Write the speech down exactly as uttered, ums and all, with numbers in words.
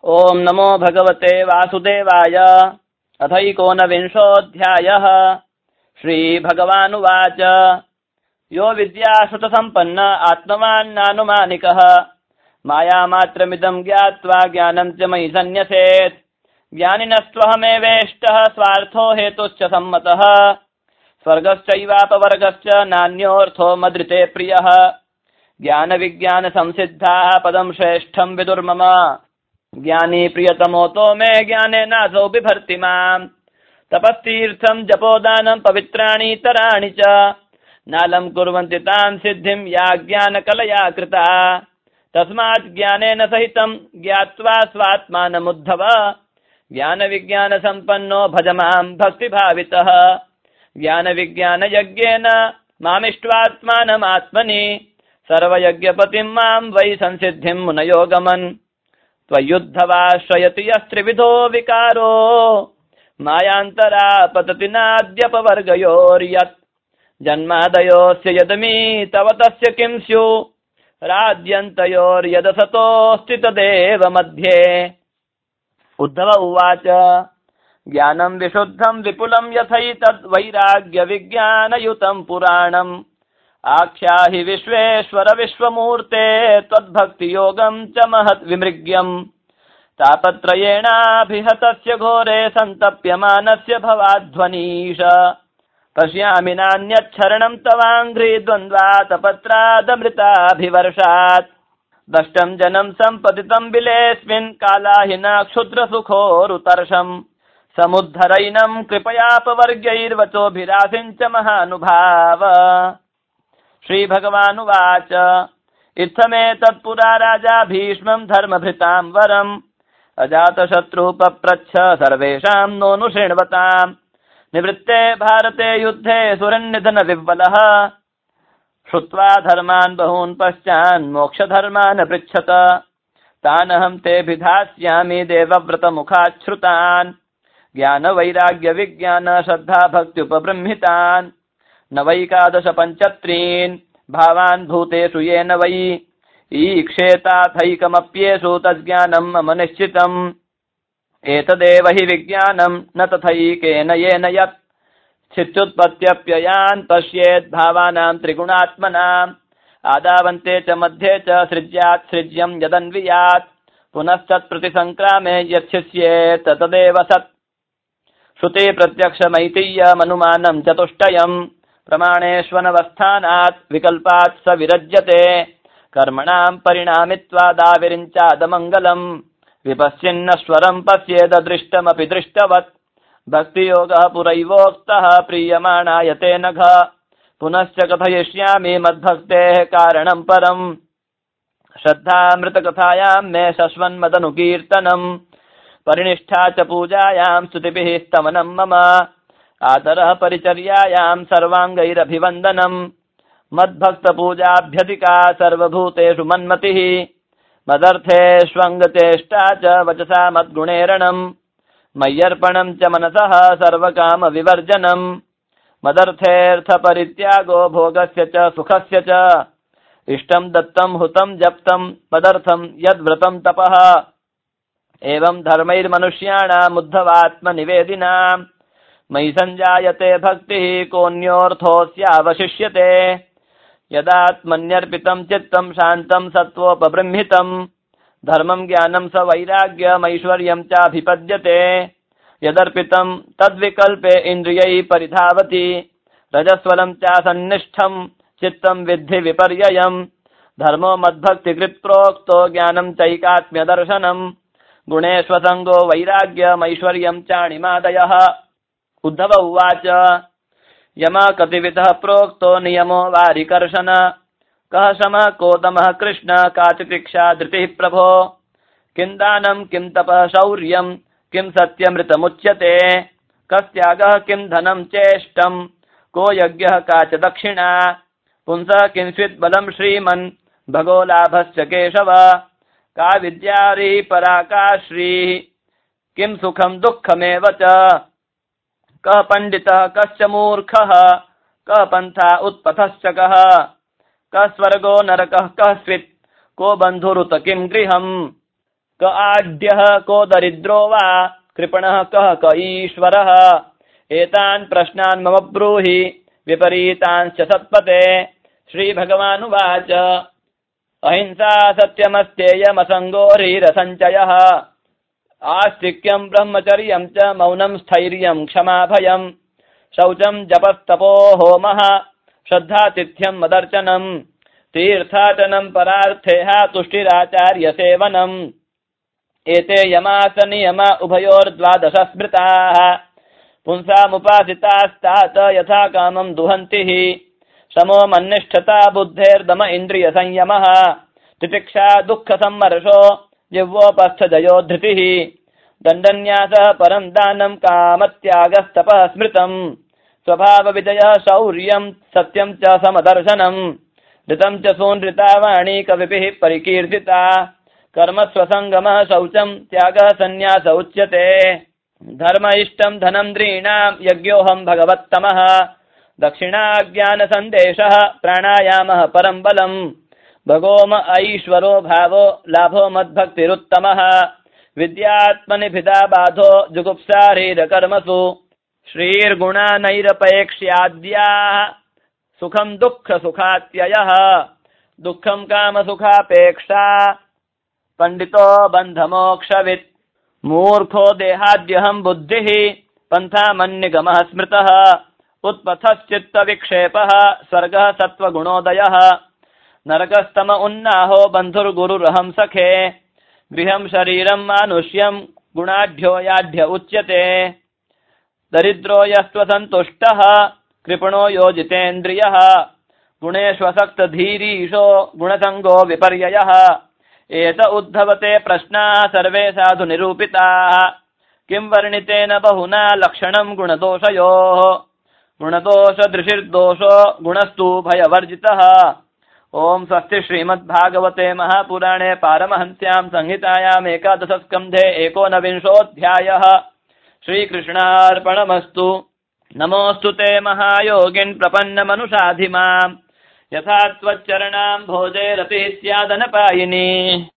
ओम नमो भगवते वासुदेवाय। अथैकोनविंशोऽध्यायः। श्रीभगवानुवाच यो विद्यासुतसम्पन्न आत्मवान् नानुमानिकः मायामात्रमिदं ज्ञात्वा ज्ञानं च मयि सन्न्यसेत्। ज्ञानिनस्त्वहमेवेष्टः स्वार्थो हेतुश्च सम्मतः स्वर्गश्चैवापवर्गश्च नान्योऽर्थो मदृते प्रियः। ज्ञानविज्ञानसंसिद्धाः पदं श्रेष्ठं विदुर्मम ज्ञानी प्रियतमोतो मे ज्ञानेनासौ बिभर्ति माम्। तपस्तीर्थं जपोदानं पवित्राणि इतराणि च नालं कुर्वन्ति तां सिद्धिं या ज्ञानकलया कृता। तस्मात् ज्ञानेन सहितं ज्ञात्वा स्वात्मानमुद्धव ज्ञानविज्ञानसम्पन्नो भज मां भक्तिभावितः। ज्ञानविज्ञानयज्ञेन मामिष्ट्वात्मानमात्मनि सर्वयज्ञपतिं मां वै संसिद्धिं मुनयो गमन्। त्वयुद्धवाश्रयति यस्त्रिविधो विकारो मायान्तरा पतति नाद्यपवर्गयोर्यत्। जन्मादयोऽस्य यदमी तव तस्य किं स्यु राद्यन्तयोर्यदसतोऽस्ति तदेव मध्ये। उद्धव उवाच ज्ञानं विशुद्धं विपुलं यथैतद् वैराग्यविज्ञानयुतं पुराणम् आख्याहि विश्वेश्वर विश्वमूर्ते त्वद्भक्तियोगं च महत् विमृग्यम्। तापत्रयेणाभिहतस्य घोरे सन्तप्यमानस्य भवाध्वनीश पश्यामि नान्यच्छरणं तवाङ्घ्रि द्वन्द्वातपत्रादमृताभिवर्षात्। दष्टं जनं सम्पतितं बिलेऽस्मिन् कालाहिना क्षुद्रसुखोरुतर्षम् समुद्धरैनं कृपयापवर्ग्यैर्वचोभिरासिञ्च महानुभाव। श्रीभगवानुवाच इत्थमेतत्पुरा राजा भीष्मं धर्मभृतां वरम् अजातशत्रुः पप्रच्छ सर्वेषां नोऽनुशृण्वताम्। निवृत्ते भारते युद्धे सुरन्निधनविह्वलः श्रुत्वा धर्मान् बहून् पश्चान् मोक्षधर्मान् पृच्छत। तानहं तेऽभिधास्यामि देवव्रतमुखात् श्रुतान् ज्ञानवैराग्यविज्ञान श्रद्धा भक्त्युपबृंहितान्। नवैकादश पञ्चत्रीन् भावान् भूतेषु येन वै ईक्षेताथैकमप्येषु तज्ज्ञानं मम निश्चितम्। एतदेव हि विज्ञानं न तथैकेन येन यत् स्थित्युत्पत्त्यप्ययान् पश्येत् भावानां त्रिगुणात्मनाम्। आदावन्ते च मध्ये च सृज्यात् सृज्यं यदन्वियात् पुनस्तत्प्रतिसङ्क्रामे यच्छिष्येत् तदेव सत्। श्रुति प्रत्यक्षमैतिह्यमनुमानं चतुष्टयम् प्रमाणेष्वनवस्थानात् विकल्पात् स विरज्यते। कर्मणां परिणामित्वादाविरिञ्चादमङ्गलम् विपश्चिन्नश्वरं पश्येददृष्टमपि दृष्टवत्। भक्तियोगः पुरैवोक्तः प्रीयमाणाय ते नघ पुनश्च कथयिष्यामि मद्भक्तेः कारणं परम्। श्रद्धामृतकथायां मे शश्वन्मदनुकीर्तनम् परिनिष्ठा च पूजायां स्तुतिभिः स्तमनं मम। आदरः परिचर्यायां सर्वाङ्गैरभिवन्दनम् मद्भक्तपूजाभ्यधिका सर्वभूतेषु मन्मतिः। मदर्थेष्वङ्गचेष्टा च वचसा मद्गुणेरणम् मय्यर्पणं च मनसः सर्वकामविवर्जनम्। मदर्थेऽर्थपरित्यागो भोगस्य च सुखस्य च इष्टं दत्तं हुतं जप्तं मदर्थं यद्व्रतं तपः। एवं धर्मैर्मनुष्याणामुद्धवात्मनिवेदिनाम् मयि सञ्जायते भक्तिः कोऽन्योऽर्थोऽस्यावशिष्यते। यदात्मन्यर्पितं चित्तं शान्तं सत्त्वोपबृंहितं धर्मं ज्ञानं स वैराग्यमैश्वर्यं चाभिपद्यते। यदर्पितं तद्विकल्पे इन्द्रियैः परिधावति रजस्वलं चासन्निष्ठं चित्तं विद्धि विपर्ययम्। धर्मो मद्भक्तिकृत् प्रोक्तो ज्ञानं चैकात्म्यदर्शनम् गुणेष्वसङ्गो वैराग्यमैश्वर्यं चाणिमादयः। उद्धव उवाच यम कतिविधः प्रोक्तो नियमो वारिकर्षण कः शमः को दमः कृष्ण का चिकित्सा धृतिः प्रभो। किं दानं किं तपः शौर्यं किं सत्यमृतमुच्यते कस्त्यागः किं धनं चेष्टं को यज्ञः का च दक्षिणा। पुंसः किंचित् बलं श्रीमन् भगो लाभश्च केशव का विद्यारी परा का श्रीः किं सुखं दुःखमेव च। कः पण्डितः कश्च मूर्खः कः पन्था उत्पथश्च कः कः स्वर्गो नरकः कः स्वित् को बन्धुरुत किं गृहम्। क आढ्यः को दरिद्रो वा कृपणः कः क ईश्वरः एतान् प्रश्नान् मम ब्रूहि विपरीतांश्च सत्पते। श्रीभगवानुवाच अहिंसा सत्यमस्तेयमसङ्गोरीरसञ्चयः आस्तिक्यं ब्रह्मचर्यं च मौनं स्थैर्यं क्षमा भयं शौचं जपस्तपो होमः श्रद्धातिथ्यं मदर्चनं तीर्थाटनं परार्थेः तुष्टिराचार्यसेवनम् एते यमास नियम उभयोर्द्वादश स्मृताः पुंसामुपासितास्तात यथा कामं दुहन्ति हि समो मन्निष्ठता बुद्धेर्दम इन्द्रियसंयमः तितिक्षा दुःखसम्मर्शो जिह्वोपस्थजयो धृतिः दण्डन्यासः परं दानं कामत्यागस्तपः स्मृतम् स्वभावविजयः शौर्यं सत्यं च समदर्शनम् ऋतं च सूनृता वाणी कविभिः परिकीर्तिता कर्म स्वसङ्गमः शौचं त्यागः सन्न्यास उच्यते धर्म इष्टं धनं नृणां यज्ञोऽहं भगवत्तमः दक्षिणाज्ञानसन्देशः प्राणायामः परं बलम् भगोम ऐश्वरो भावो लाभो मद्भक्तिरुत्तमः विद्यात्मनिभिदा बाधो जुगुप्सारीरकर्मसु श्रीर्गुणानैरपेक्ष्याद्याः सुखं दुःखसुखात्ययः दुःखं कामसुखापेक्षा पंडितो बन्धमोक्षवित् मूर्खो देहाद्यहं बुद्धिः पन्थामन्निगमः स्मृतः उत्पथश्चित्तविक्षेपः स्वर्गः सत्त्वगुणोदयः नरकस्तम उन्नाहो बन्धुर्गुरुरहं सखे गृहं शरीरं मानुष्यं गुणाढ्यो याढ्य उच्यते दरिद्रो यस्त्वसन्तुष्टः कृपणो योजितेन्द्रियः गुणेष्वसक्तधीरीशो गुणसङ्गो विपर्ययः एत उद्धवते प्रश्नाः सर्वे साधु निरूपिताः किं वर्णितेन बहुना लक्षणं गुणदोषयोः गुणदोषदृशिर्दोषो गुणस्तु भयवर्जितः। ओम स्वस्ति श्रीमद्भागवते महापुराणे पारमहंस्यां संहितायाम् एकादशस्कन्धे एकोनविंशोऽध्यायः श्रीकृष्णार्पणमस्तु। नमोऽस्तु ते महायोगिन् प्रपन्नमनुषाधि माम् यथा त्वच्चरणां भोजे रतिः स्यादनपायिनी।